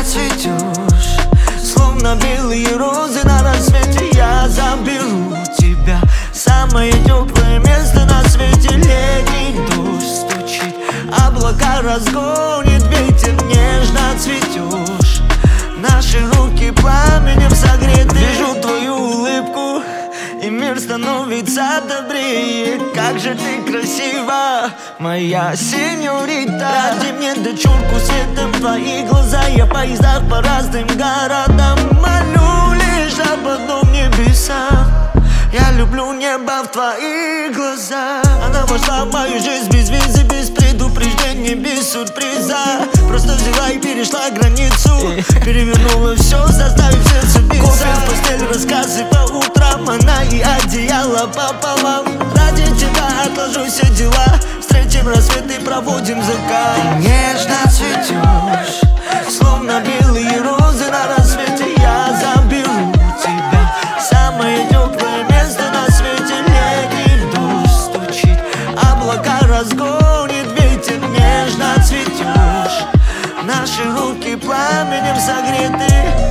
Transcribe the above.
цветешь, словно белые розы на рассвете. Я заберу тебя в самое теплое место на свете. Летний дождь стучит, облака разгонит ветер, нежно цветешь. Наши руки пламенем согреты. Вижу твою улыбку, и мир становится добрее. Как же ты красива, моя сеньорита. Дайте мне дочурку светом твои глаза. Я в поездах по разным городам молю лишь об одном небеса. Я люблю небо в твоих глазах. Она вошла в мою жизнь без визы, без предупреждения, без сюрприза. Просто взяла и перешла границу, перевернула все, заставив сердце биться. Кофе в постель, рассказы по утрам, она и одеяло пополам. Ради тебя отложу все дела, встретим рассвет и проводим закат. Ты нежно цветешь, словно белые розы на рассвете. Я заберу тебя в самое теплое место на свете. Летний дождь стучит, облака разгонит ветер, нежно цветешь. Наши руки пламенем согреты.